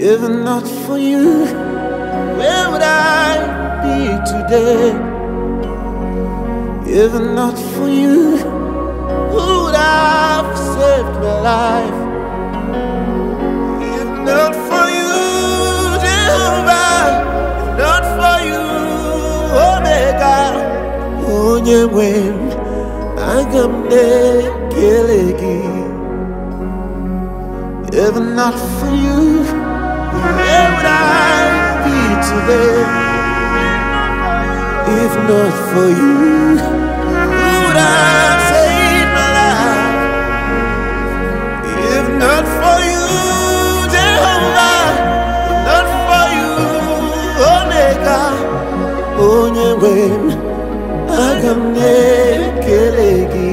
If not for you, where would I be today? If not for you, who would have saved my life? If not for you, Jehovah, if not for you, Omega, Onyewem, Agamne Kelegi. If not for you, where would I be today? If not for you, who would have saved my life? If not for you, Jehovah, if not for you, Omega, Onyewem, Agamne Kelegi.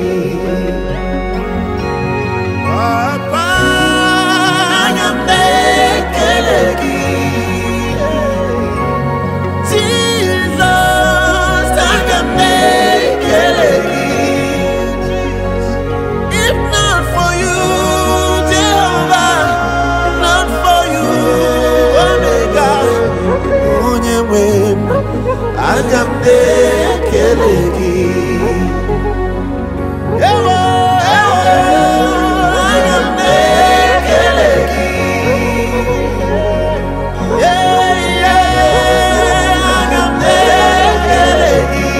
Agamne Kelegi. Agamne Kelegi. Agamne Kelegi.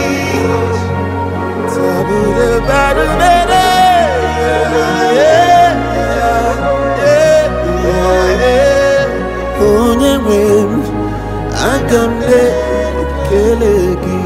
Tabu de badu bede. Onyewem, Agamne Kelegi.